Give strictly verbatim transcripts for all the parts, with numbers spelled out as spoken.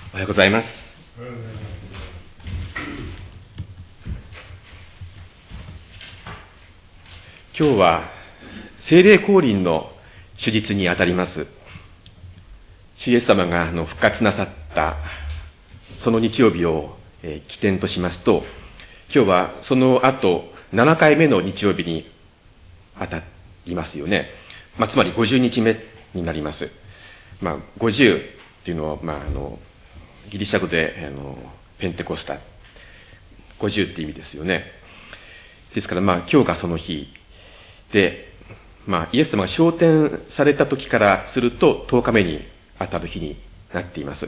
おはようございます。今日は聖霊降臨の主日にあたります。主イエス様があの復活なさったその日曜日を、えー、起点としますと、今日はその後ななかいめの日曜日にあたりますよね。まあ、つまりごじゅうにちめになります。まあ、ごじゅうっていうのは、まあ、あのギリシャ語であのペンテコスタ、ごじゅうって意味ですよね。ですから、まあ、今日がその日で、まあ、イエス様が昇天された時からするととおかめにあたる日になっています。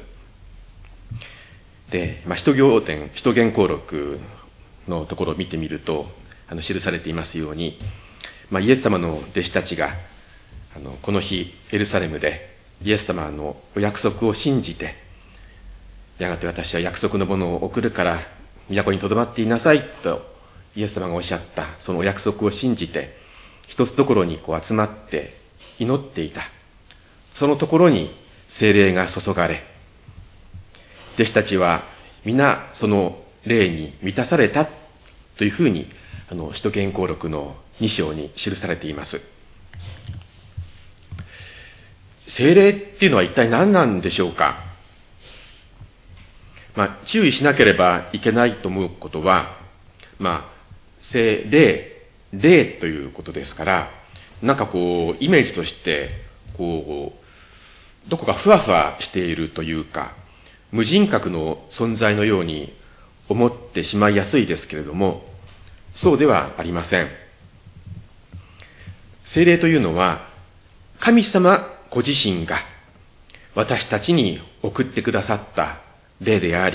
で、まあ、使徒行伝、使徒言行録のところを見てみると、あの記されていますように、まあ、イエス様の弟子たちがあのこの日エルサレムでイエス様のお約束を信じて、やがて私は約束のものを送るから都にとどまっていなさいとイエス様がおっしゃったそのお約束を信じて、一つところにこう集まって祈っていた。そのところに聖霊が注がれ、弟子たちは皆その霊に満たされたというふうに、あの使徒言行録のに章に記されています。聖霊っていうのは一体何なんでしょうか。まあ、注意しなければいけないと思うことは、まあ、聖霊、霊ということですから、なんかこう、イメージとして、こう、どこかふわふわしているというか、無人格の存在のように思ってしまいやすいですけれども、そうではありません。聖霊というのは、神様ご自身が私たちに送ってくださった霊であり、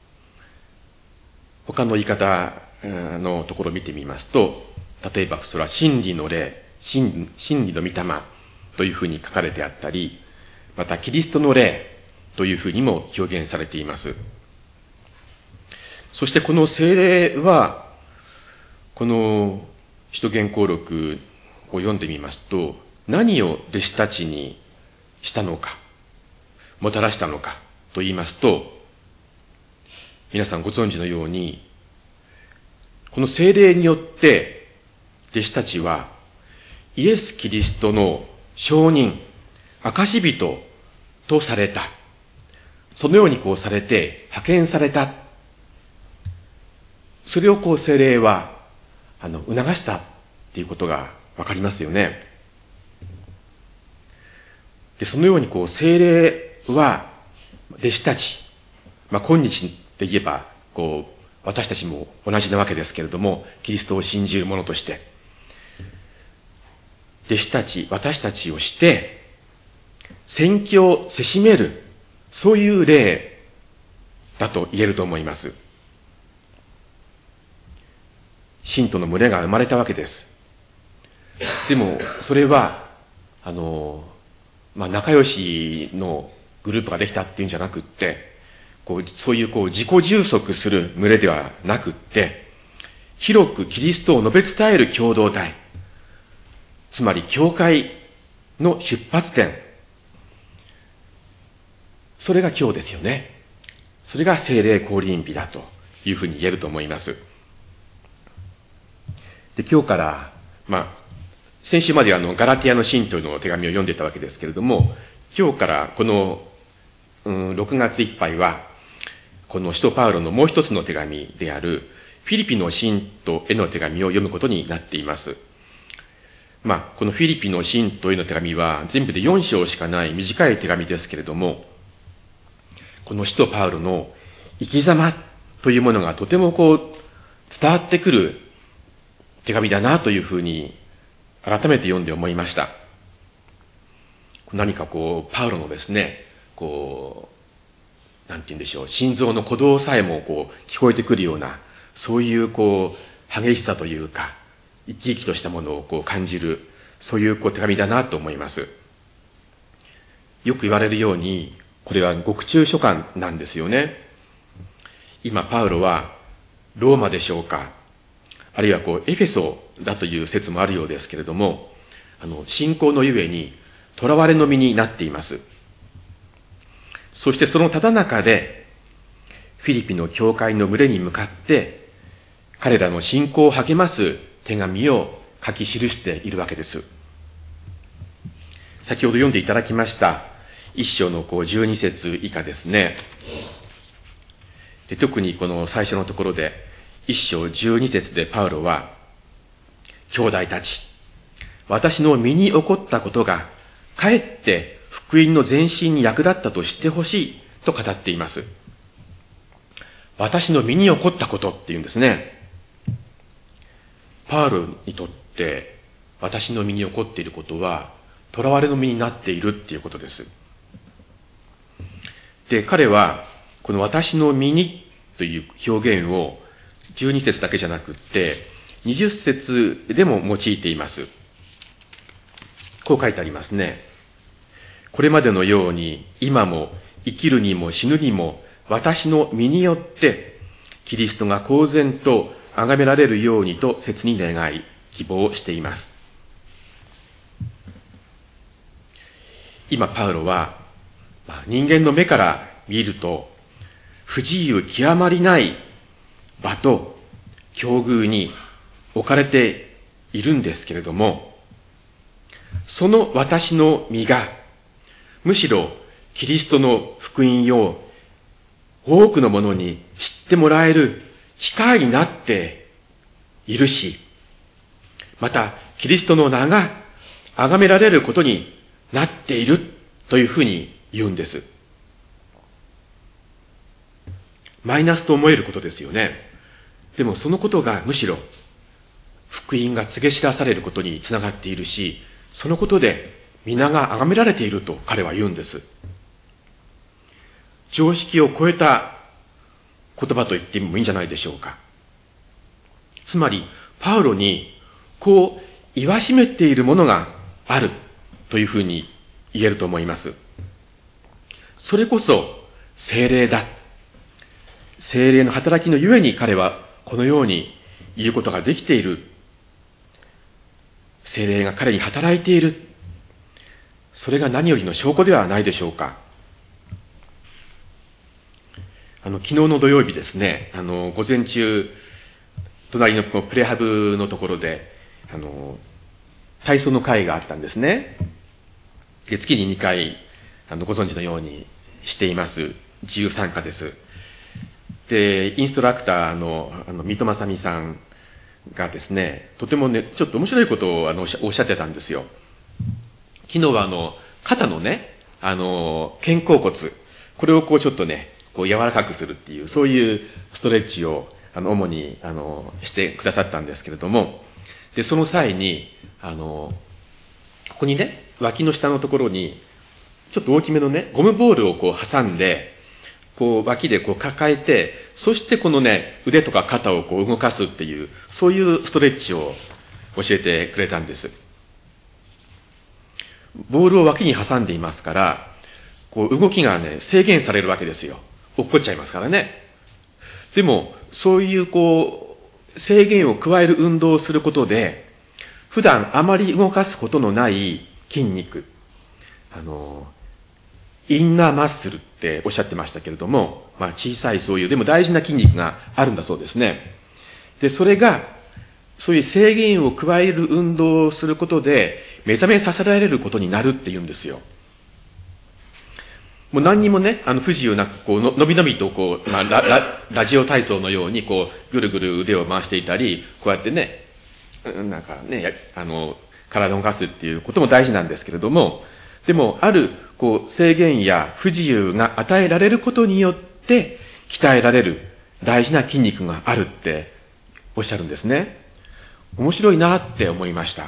他の言い方のところを見てみますと、例えばそれは真理の霊、真理の御霊というふうに書かれてあったり、またキリストの霊というふうにも表現されています。そしてこの聖霊は、この使徒言行録を読んでみますと、何を弟子たちにしたのか、もたらしたのかと言いますと、皆さんご存知のように、この聖霊によって弟子たちはイエス・キリストの証人、証人とされた。そのようにこうされて派遣された。それをこう聖霊はあの促したっていうことがわかりますよね。で、そのようにこう聖霊は弟子たち、まあ、今日で言えばこう私たちも同じなわけですけれども、キリストを信じる者として、弟子たち、私たちをして、宣教せしめる、そういう霊だと言えると思います。信徒の群れが生まれたわけです。でも、それは、あの、まあ、仲良しのグループができたっていうんじゃなくって、こうそういうこう自己充足する群れではなくって、広くキリストを述べ伝える共同体、つまり教会の出発点、それが今日ですよね。それが聖霊降臨日だというふうに言えると思います。で、今日から、まあ、先週まであのガラティアの信徒の手紙を読んでたわけですけれども、今日からこの、うん、ろくがついっぱいは、この使徒パウロのもう一つの手紙であるフィリピの信徒への手紙を読むことになっています。まあ、このフィリピの信徒への手紙は全部でよん章しかない短い手紙ですけれども、この使徒パウロの生き様というものがとてもこう伝わってくる手紙だなというふうに改めて読んで思いました。何かこうパウロのですね、こうなんて言うんでしょう、心臓の鼓動さえもこう聞こえてくるような、そういうこう激しさというか、生き生きとしたものをこう感じる、そういうこう手紙だなと思います。よく言われるように、これは獄中書簡なんですよね。今パウロはローマでしょうか、あるいはこうエフェソだという説もあるようですけれども、あの信仰のゆえに囚われの身になっています。 そしてそのただ中で、フィリピの教会の群れに向かって、彼らの信仰を励ます手紙を書き記しているわけです。先ほど読んでいただきました一章のこうじゅうに節以下ですね。で、特にこの最初のところで、一章じゅうに節でパウロは、兄弟たち、私の身に起こったことが、かえって福音の前進に役立ったと知ってほしいと語っています。私の身に起こったことっていうんですね。パウロにとって、私の身に起こっていることは、囚われの身になっているっていうことです。で、彼は、この私の身にという表現を、じゅうに節だけじゃなくって、にじゅっ節でも用いています。こう書いてありますね。これまでのように、今も生きるにも死ぬにも、私の身によって、キリストが公然と崇められるようにと切に願い、希望しています。今、パウロは、人間の目から見ると、不自由極まりない場と境遇に置かれているんですけれども、その私の身が、むしろキリストの福音を多くの者に知ってもらえる機会になっているし、またキリストの名が崇められることになっているというふうに言うんです。マイナスと思えることですよね。でもそのことがむしろ福音が告げ知らされることにつながっているし、そのことで皆が崇められていると彼は言うんです。常識を超えた言葉と言ってもいいんじゃないでしょうか。つまりパウロにこう言わしめているものがあるというふうに言えると思います。それこそ聖霊だ。聖霊の働きのゆえに彼はこのように言うことができている。聖霊が彼に働いている。それが何よりの証拠ではないでしょうか。あの、昨日の土曜日ですね、あの、午前中、隣のプレハブのところで、あの、体操の会があったんですね。で、月ににかい、あの、ご存知のようにしています。自由参加です。で、インストラクターの、あの、三戸正美さんがですね、とてもね、ちょっと面白いことをあのおっしゃってたんですよ。昨日はあの、肩のね、あの、肩甲骨、これをこうちょっとね、こう柔らかくするっていう、そういうストレッチを、あの、主に、あの、してくださったんですけれども、で、その際に、あの、ここにね、脇の下のところに、ちょっと大きめのね、ゴムボールをこう挟んで、こう脇でこう抱えて、そしてこのね、腕とか肩をこう動かすっていう、そういうストレッチを教えてくれたんです。ボールを脇に挟んでいますから、こう動きがね、制限されるわけですよ。落っこっちゃいますからね。でも、そういうこう、制限を加える運動をすることで、普段あまり動かすことのない筋肉、あの、インナーマッスルっておっしゃってましたけれども、まあ小さいそういう、でも大事な筋肉があるんだそうですね。で、それが、そういう制限を加える運動をすることで、目覚めさせられることになるって言うんですよ。もう何にもね、あの不自由なく、こうの、のびのびとこう、まあラ、ラ、ラジオ体操のように、こう、ぐるぐる腕を回していたり、こうやってね、なんかね、あの、体を動かすっていうことも大事なんですけれども、でも、ある、こう、制限や不自由が与えられることによって、鍛えられる大事な筋肉があるっておっしゃるんですね。面白いなって思いました。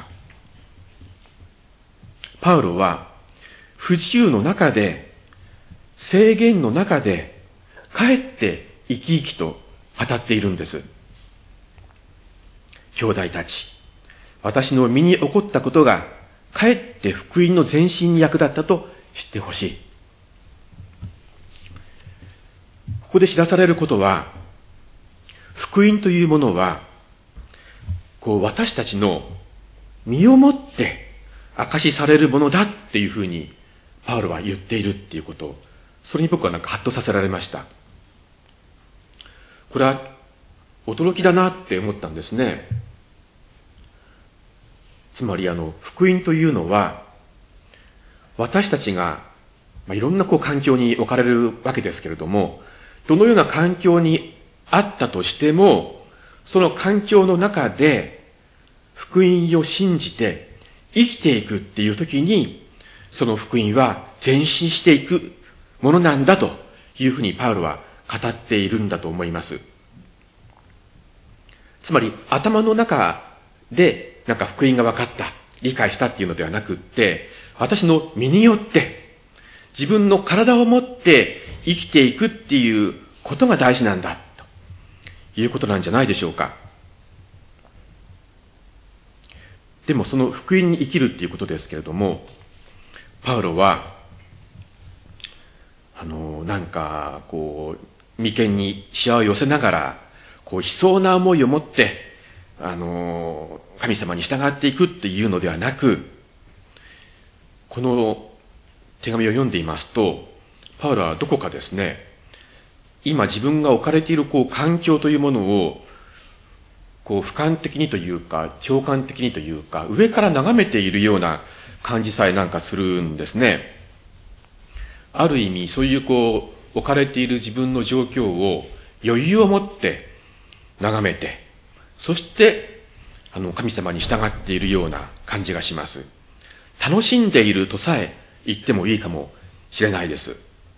パウロは、不自由の中で、制限の中で、かえって生き生きと語っているんです。兄弟たち、私の身に起こったことが、かえって福音の前進に役立ったと知ってほしい。ここで知らされることは、福音というものは、こう私たちの身をもって明かしされるものだっていうふうに、パウロは言っているっていうこと、 それに僕はなんかハッとさせられました。これは驚きだなって思ったんですね。つまりあの福音というのは、私たちが、まあ、いろんなこう環境に置かれるわけですけれども、どのような環境にあったとしても、その環境の中で福音を信じて生きていくっていう時に、その福音は前進していくものなんだというふうにパウロは語っているんだと思います。つまり頭の中でなんか福音が分かった、理解したっていうのではなくって、私の身によって自分の体を持って生きていくっていうことが大事なんだということなんじゃないでしょうか。でもその福音に生きるっていうことですけれども、パウロはあのなんかこう眉間にしわを寄せながら、こう悲壮な思いを持ってあの神様に従っていくっていうのではなく、この手紙を読んでいますと、パウロはどこかですね、今自分が置かれているこう環境というものをこう俯瞰的にというか長官的にというか上から眺めているような感じさえなんかするんですね。ある意味そういうこう置かれている自分の状況を余裕を持って眺めて、そしてあの神様に従っているような感じがします。楽しんでいるとさえ言ってもいいかもしれないです。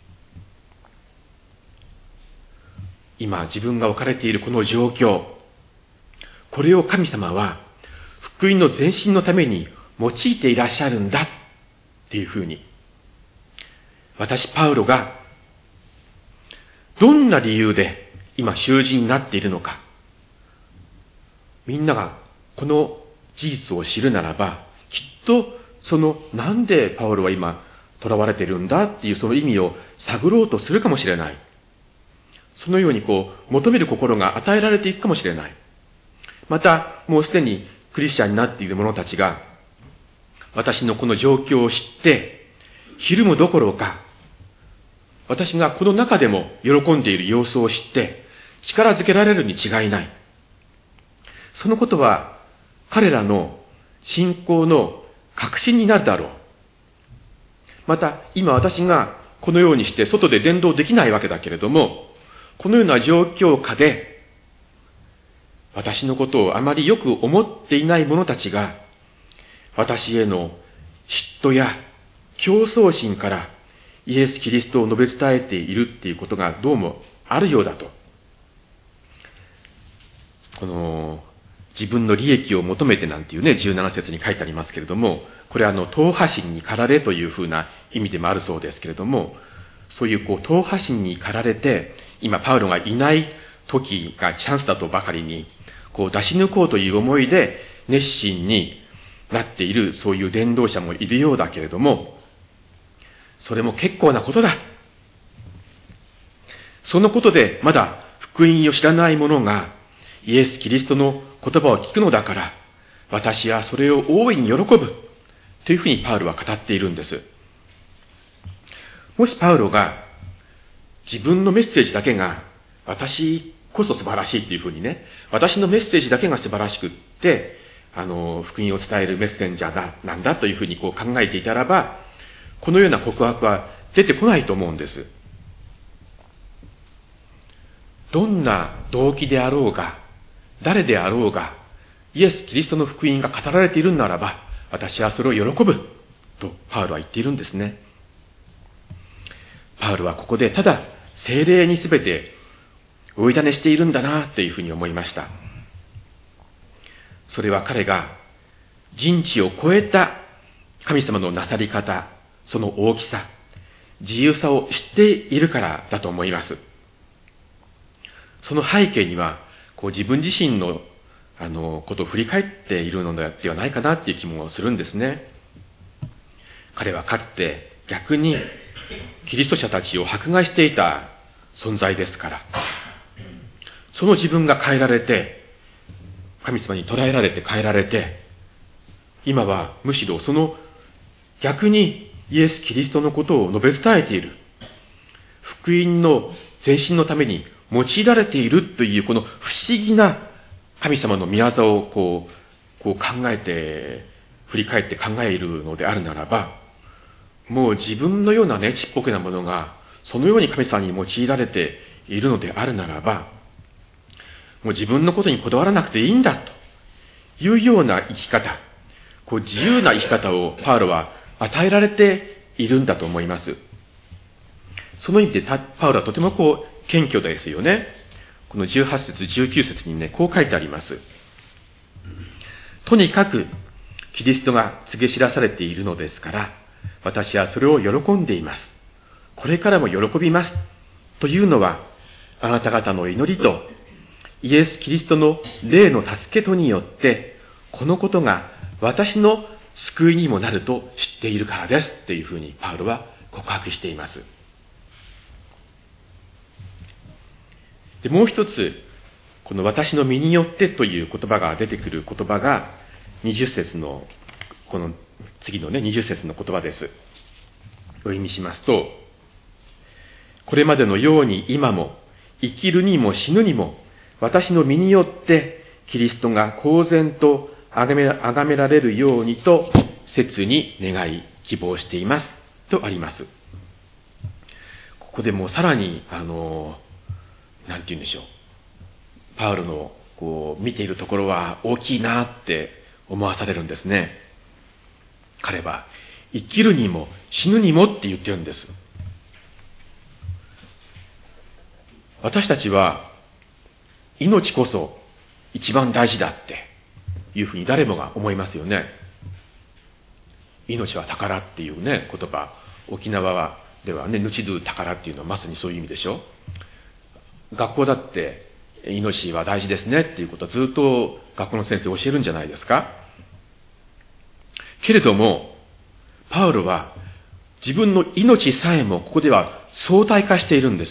今自分が置かれているこの状況、これを神様は福音の前進のために用いていらっしゃるんだっていうふうに、私パウロがどんな理由で今囚人になっているのか、みんながこの事実を知るならば、きっとそのなんでパウロは今囚われているんだっていうその意味を探ろうとするかもしれない。そのようにこう求める心が与えられていくかもしれない。またもうすでにクリスチャンになっている者たちが私のこの状況を知ってひるむどころか、私がこの中でも喜んでいる様子を知って力づけられるに違いない。そのことは彼らの信仰の確信になるだろう。また今私がこのようにして外で伝道できないわけだけれども、このような状況下で私のことをあまりよく思っていない者たちが私への嫉妬や競争心からイエス・キリストを述べ伝えているっていうことがどうもあるようだと。この自分の利益を求めてなんていうね、じゅうなな節に書いてありますけれども、これはあの党派心に駆られというふうな意味でもあるそうですけれども、そういうこう党派心に駆られて、今パウロがいない時がチャンスだとばかりに、こう出し抜こうという思いで熱心になっているそういう伝道者もいるようだけれども、それも結構なことだ。そのことでまだ福音を知らない者がイエス・キリストの言葉を聞くのだから、私はそれを大いに喜ぶというふうにパウロは語っているんです。もしパウロが自分のメッセージだけが私こそ素晴らしいっていうふうにね、私のメッセージだけが素晴らしくって、あの、福音を伝えるメッセンジャーだ、なんだというふうにこう考えていたらば、このような告白は出てこないと思うんです。どんな動機であろうが、誰であろうが、イエス・キリストの福音が語られているならば、私はそれを喜ぶとパウロは言っているんですね。パウロはここでただ聖霊にすべてお委ねしているんだなというふうに思いました。それは彼が人知を超えた神様のなさり方、その大きさ、自由さを知っているからだと思います。その背景には、こう自分自身のあのことを振り返っているのではないかなっていう気もするんですね。彼はかつて逆にキリスト者たちを迫害していた存在ですから、その自分が変えられて、神様に捉えられて変えられて、今はむしろその逆にイエス・キリストのことを述べ伝えている。 福音の前進のために用いられているというこの不思議な神様の御業をこう、こう考えて、振り返って考えるのであるならば、もう自分のようなね、ちっぽけなものが、そのように神様に用いられているのであるならば、もう自分のことにこだわらなくていいんだというような生き方、こう自由な生き方をパウロは与えられているんだと思います。その意味でパウロはとてもこう謙虚ですよね。このじゅうはち節じゅうきゅう節にね、こう書いてあります。とにかくキリストが告げ知らされているのですから、私はそれを喜んでいます。これからも喜びます。というのは、あなた方の祈りとイエス・キリストの霊の助けとによって、このことが私の救いにもなると知っているからです。というふうにパウロは告白しています。で、もう一つ、この私の身によってという言葉が出てくる言葉が、にじゅっ節の、この次のね、にじゅっ節の言葉です。お読みしますと、これまでのように今も、生きるにも死ぬにも、私の身によってキリストが公然と崇め、崇められるようにと切に願い希望していますとあります。ここでもうさらにあのなんて言うんでしょう、パウロのこう見ているところは大きいなって思わされるんですね。彼は生きるにも死ぬにもって言ってるんです。私たちは命こそ一番大事だっていうふうに誰もが思いますよね。命は宝っていうね言葉、沖縄ではね、ぬちど宝っていうのはまさにそういう意味でしょ。学校だって命は大事ですねっていうことはずっと学校の先生教えるんじゃないですか。けれどもパウロは自分の命さえもここでは相対化しているんです。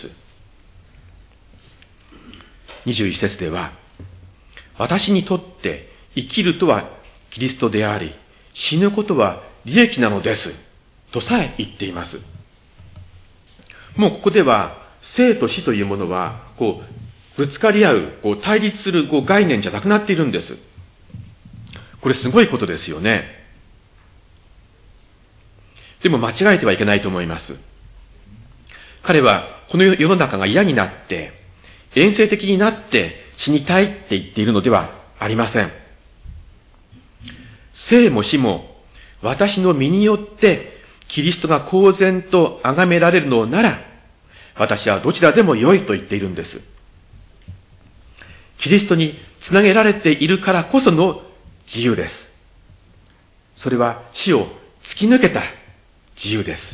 にじゅういち節では、私にとって生きるとはキリストであり、死ぬことは利益なのですとさえ言っています。もうここでは生と死というものはこうぶつかり合う、こう対立するこう概念じゃなくなっているんです。これすごいことですよね。でも間違えてはいけないと思います。彼はこの世の中が嫌になって遠征的になって死にたいって言っているのではありません。生も死も私の身によってキリストが公然と崇められるのなら、私はどちらでも良いと言っているんです。キリストにつなげられているからこその自由です。それは死を突き抜けた自由です。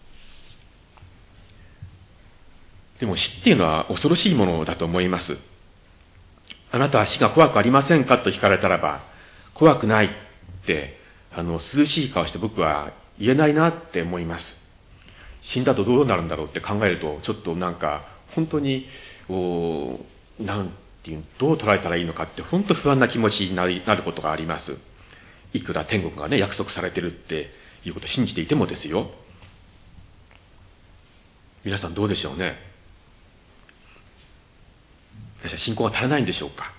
でも死っていうのは恐ろしいものだと思います。あなたは死が怖くありませんかと聞かれたらば、怖くないって、あの、涼しい顔して僕は言えないなって思います。死んだとどうなるんだろうって考えると、ちょっとなんか、本当に、おなんていう、どう捉えたらいいのかって、本当不安な気持ちになりなることがあります。いくら天国がね、約束されてるっていうことを信じていてもですよ。皆さんどうでしょうね。信仰が足らないんでしょうか。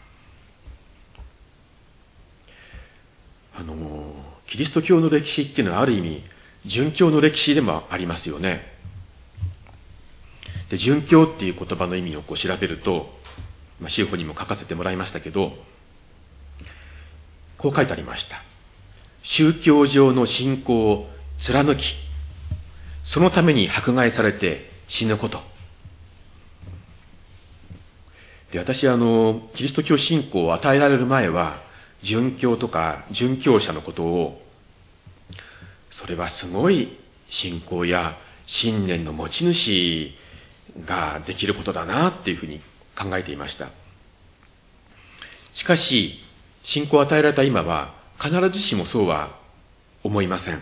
あのキリスト教の歴史っていうのはある意味殉教の歴史でもありますよね。で、殉教っていう言葉の意味をこう調べると、まあ、司法にも書かせてもらいましたけど、こう書いてありました。宗教上の信仰を貫き、そのために迫害されて死ぬこと。で、私はあの、キリスト教信仰を与えられる前は、殉教とか殉教者のことを、それはすごい信仰や信念の持ち主ができることだなっていうふうに考えていました。しかし、信仰を与えられた今は、必ずしもそうは思いません。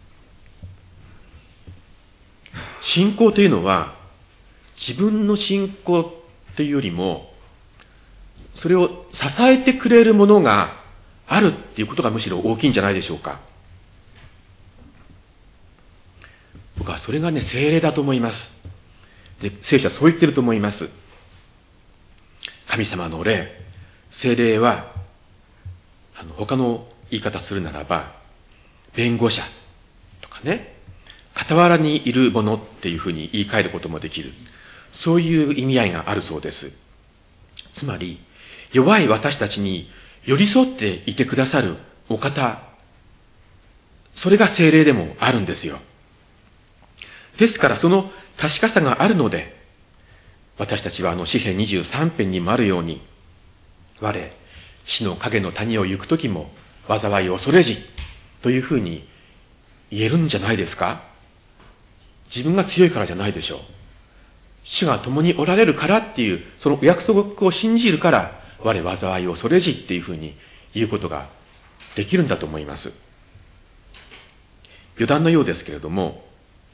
信仰というのは、自分の信仰というよりも、それを支えてくれるものがあるっていうことがむしろ大きいんじゃないでしょうか。僕はそれがね、聖霊だと思います。 で、聖書はそう言ってると思います。神様の霊、聖霊は、あの、他の言い方するならば、弁護者とかね、傍らにいるものっていうふうに言い換えることもできる。そういう意味合いがあるそうです。つまり、弱い私たちに寄り添っていてくださるお方、それが聖霊でもあるんですよ。ですからその確かさがあるので、私たちはあの詩編にじゅうさん編にもあるように、我、死の影の谷を行くときも災いを恐れじというふうに言えるんじゃないですか。自分が強いからじゃないでしょう。主が共におられるからっていう、そのお約束を信じるから、我災いを恐れじっていうふうに言うことができるんだと思います。余談のようですけれども、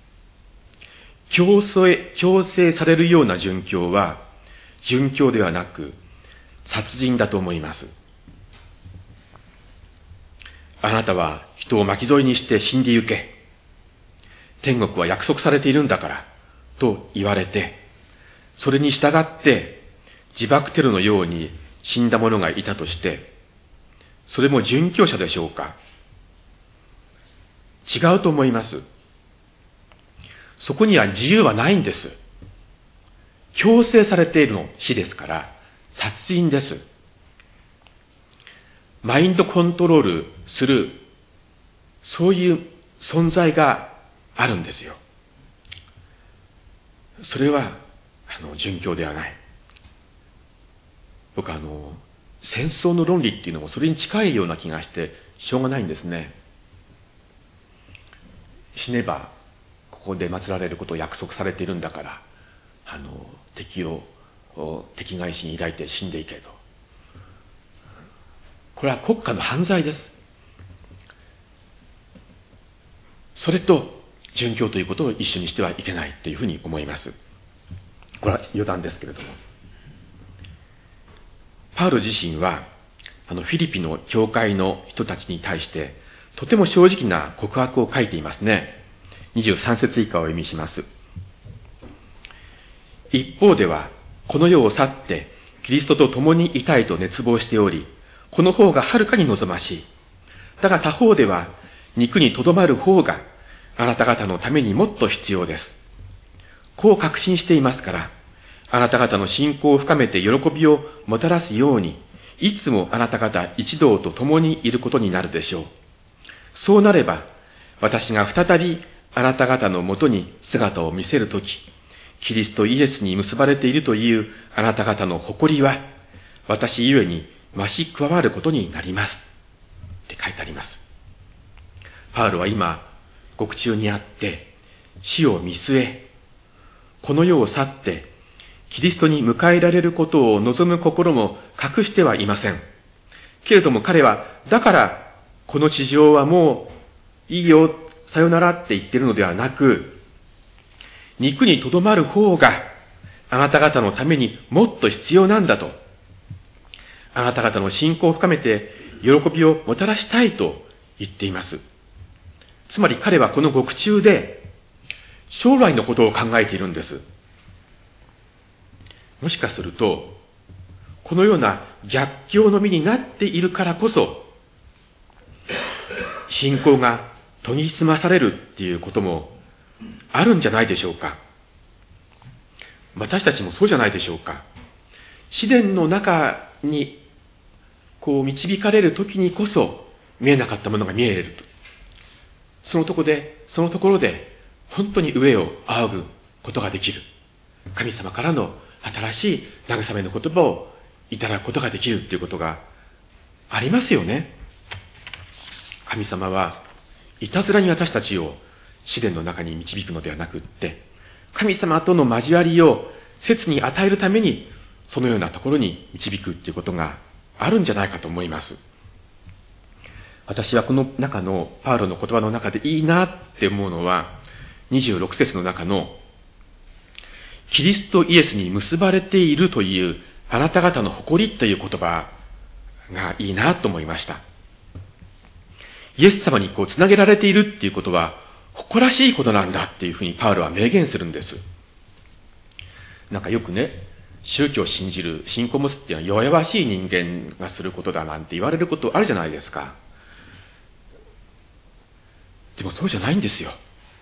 強制、強制されるような殉教は、殉教ではなく、殺人だと思います。あなたは人を巻き添えにして死んで行け。天国は約束されているんだから、と言われて、それに従って自爆テロのように死んだ者がいたとして、それも殉教者でしょうか。違うと思います。そこには自由はないんです。強制されているの死ですから、殺人です。マインドコントロールする、そういう存在があるんですよ。それは、あの、殉教ではない。僕はあの、戦争の論理っていうのもそれに近いような気がして、しょうがないんですね。死ねば、ここで祀られることを約束されているんだから、あの、敵を、敵返しに抱いて死んでいけと。これは国家の犯罪です。それと、殉教ということを一緒にしてはいけないというふうに思います。これは余談ですけれども。パウロ自身は、あの、フィリピの教会の人たちに対して、とても正直な告白を書いていますね。にじゅうさん節以下を読みします。一方では、この世を去って、キリストと共にいたいと熱望しており、この方がはるかに望ましい。だが他方では、肉にとどまる方が、あなた方のためにもっと必要です。こう確信していますから、あなた方の信仰を深めて喜びをもたらすように、いつもあなた方一同と共にいることになるでしょう。そうなれば、私が再びあなた方のもとに姿を見せるとき、キリストイエスに結ばれているというあなた方の誇りは、私ゆえに増し加わることになります。って書いてあります。パウロは今、獄中にあって、死を見据え、この世を去って、キリストに迎えられることを望む心も隠してはいません。けれども彼は、だから、この地上はもういいよ、さよならって言ってるのではなく、肉にとどまる方が、あなた方のためにもっと必要なんだと。あなた方の信仰を深めて、喜びをもたらしたいと言っています。つまり彼はこの獄中で、将来のことを考えているんです。もしかすると、このような逆境の身になっているからこそ、信仰が研ぎ澄まされるっていうこともあるんじゃないでしょうか。私たちもそうじゃないでしょうか。試練の中にこう導かれる時にこそ見えなかったものが見えると。そのところで、そのところで本当に上を仰ぐことができる。神様からの新しい慰めの言葉をいただくことができるということがありますよね。神様はいたずらに私たちを試練の中に導くのではなくって、神様との交わりを切に与えるためにそのようなところに導くということがあるんじゃないかと思います。私はこの中のパウロの言葉の中でいいなって思うのはにじゅうろく節の中のキリストイエスに結ばれているというあなた方の誇りという言葉がいいなと思いました。イエス様にこうつなげられているっていうことは誇らしいことなんだっていうふうにパウロは明言するんです。 なんかよくね、宗教を信じる、信仰を持つっていうのは弱々しい人間がすることだなんて言われることあるじゃないですか。でもそうじゃないんですよ。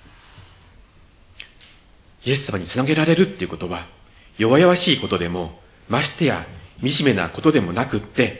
イエス様につなげられるっていうことは、弱々しいことでも、ましてや惨めなことでもなくって、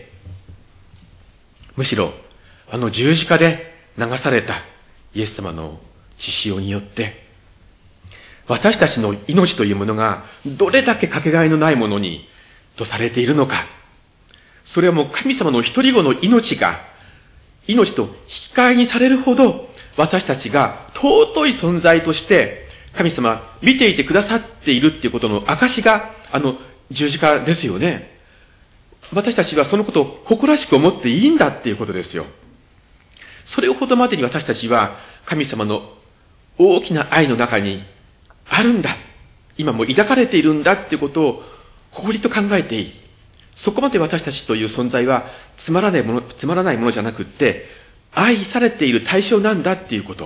むしろあの十字架で流されたイエス様の血潮によって、私たちの命というものがどれだけかけがえのないものにとされているのか。それはもう神様の一人子の命が、命と引き換えにされるほど、私たちが尊い存在として神様見ていてくださっているっていうことの証があの十字架ですよね。私たちはそのことを誇らしく思っていいんだっていうことですよ。それほどまでに私たちは神様の大きな愛の中にあるんだ。今も抱かれているんだっていうことを誇りと考えていい。そこまで私たちという存在はつまらないもの、つまらないものじゃなくって、愛されている対象なんだっていうこと。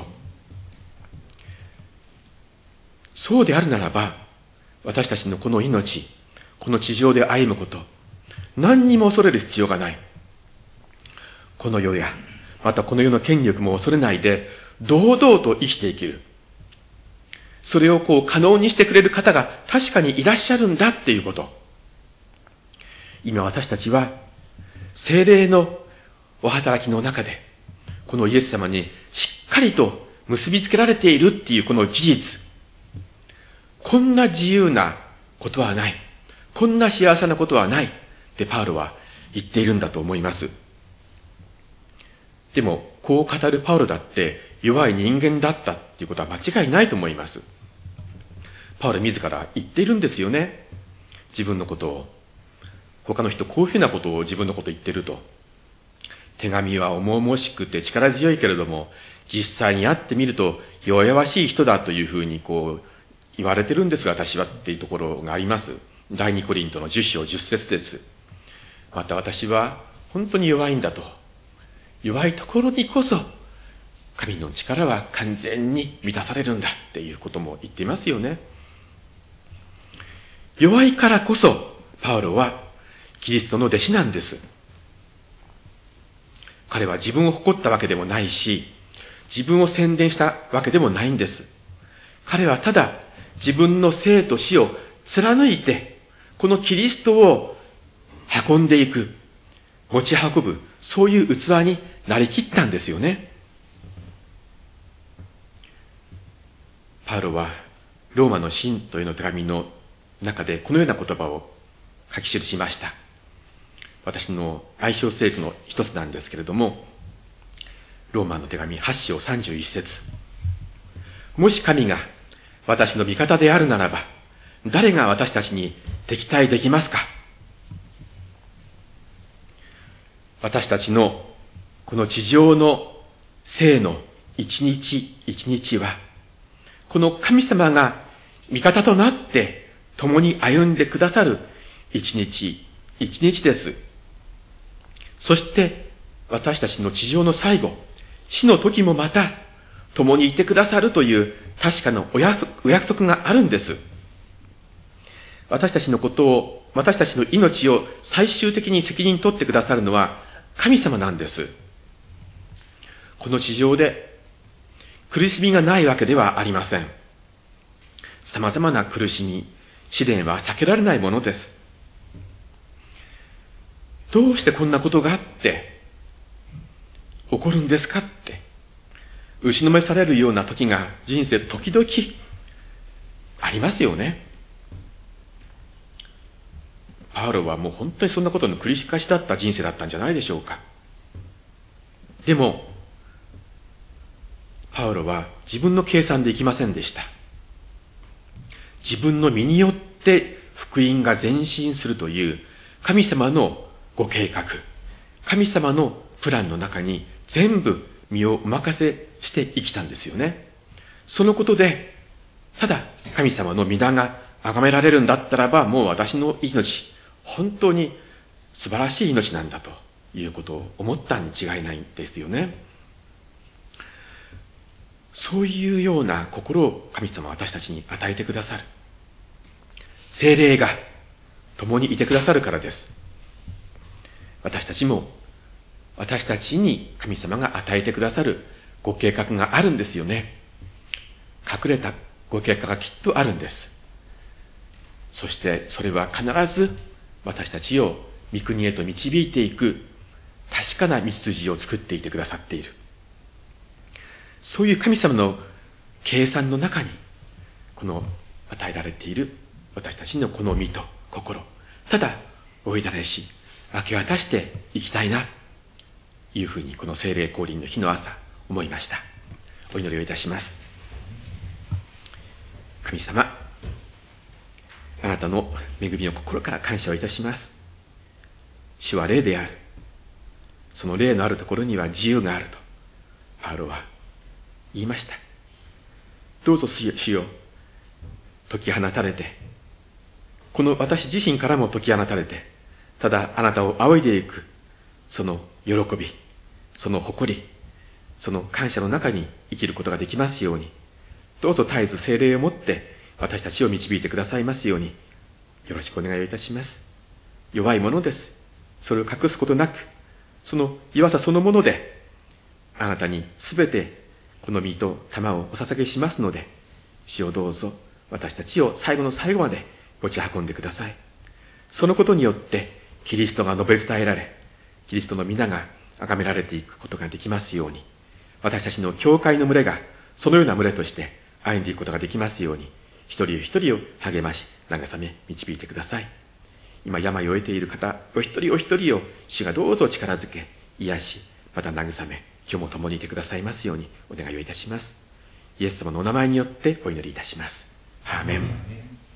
そうであるならば、私たちのこの命、この地上で歩むこと、何にも恐れる必要がない。この世や、またこの世の権力も恐れないで、堂々と生きていける。それをこう可能にしてくれる方が確かにいらっしゃるんだっていうこと。今私たちは、聖霊のお働きの中で、このイエス様にしっかりと結びつけられているっていうこの事実。こんな自由なことはない。こんな幸せなことはない。ってパウロは言っているんだと思います。でも、こう語るパウロだって弱い人間だったっていうことは間違いないと思います。パウロ自ら言っているんですよね。自分のことを。他の人こういうふうなことを自分のことを言っていると。手紙は重々しくて力強いけれども、実際に会ってみると弱々しい人だというふうにこう言われてるんですが、私はっていうところがあります。第二コリントのじゅっ章じゅっ節です。また私は本当に弱いんだと。弱いところにこそ神の力は完全に満たされるんだっていうことも言っていますよね。弱いからこそパウロはキリストの弟子なんです。彼は自分を誇ったわけでもないし、自分を宣伝したわけでもないんです。彼はただ自分の生と死を貫いて、このキリストを運んでいく、持ち運ぶ、そういう器になりきったんですよね。パウロはローマの信徒への手紙の中でこのような言葉を書き記しました。私の愛称聖句の一つなんですけれども、ローマの手紙はち章さんじゅういち節。もし神が私の味方であるならば、誰が私たちに敵対できますか。私たちのこの地上の生の一日一日は、この神様が味方となって共に歩んでくださる一日一日です。そして私たちの地上の最後、死の時もまた共にいてくださるという確かなお約束、お約束があるんです。私たちのことを、私たちの命を最終的に責任取ってくださるのは神様なんです。この地上で苦しみがないわけではありません。様々な苦しみ、試練は避けられないものです。どうしてこんなことがあって起こるんですかって、打ちのめされるような時が人生時々ありますよね。パウロはもう本当にそんなことの繰り返しだった人生だったんじゃないでしょうか。でもパウロは自分の計算でいきませんでした。自分の身によって福音が前進するという神様のご計画、神様のプランの中に全部身をお任せして生きたんですよね。そのことで、ただ神様の御名が崇められるんだったらば、もう私の命、本当に素晴らしい命なんだということを思ったに違いないんですよね。そういうような心を神様は私たちに与えてくださる。 聖霊が共にいてくださるからです。私たちも、私たちに神様が与えてくださるご計画があるんですよね。隠れたご計画がきっとあるんです。そしてそれは必ず私たちを御国へと導いていく確かな道筋を作っていてくださっている。そういう神様の計算の中に、この与えられている私たちのこの身と心、ただおいだれし明け渡していきたいなというふうに、この聖霊降臨の日の朝思いました。お祈りをいたします。神様、あなたの恵みを心から感謝をいたします。主は霊である。その霊のあるところには自由があるとパウロは言いました。どうぞ主よ、解き放たれて、この私自身からも解き放たれて、ただあなたを仰いでいくその喜び、その誇り、その感謝の中に生きることができますように、どうぞ絶えず聖霊をもって私たちを導いてくださいますように、よろしくお願いをいたします。弱いものです。それを隠すことなく、その弱さそのものであなたにすべてこの身と玉をお捧げしますので、主をどうぞ私たちを最後の最後まで持ち運んでください。そのことによってキリストが述べ伝えられ、キリストの皆が崇められていくことができますように、私たちの教会の群れがそのような群れとして歩んでいくことができますように、一人一人を励まし慰め導いてください。今病を得ている方お一人お一人を主がどうぞ力づけ、癒し、また慰め、今日も共にいてくださいますようにお願いをいたします。イエス様のお名前によってお祈りいたします。アーメン。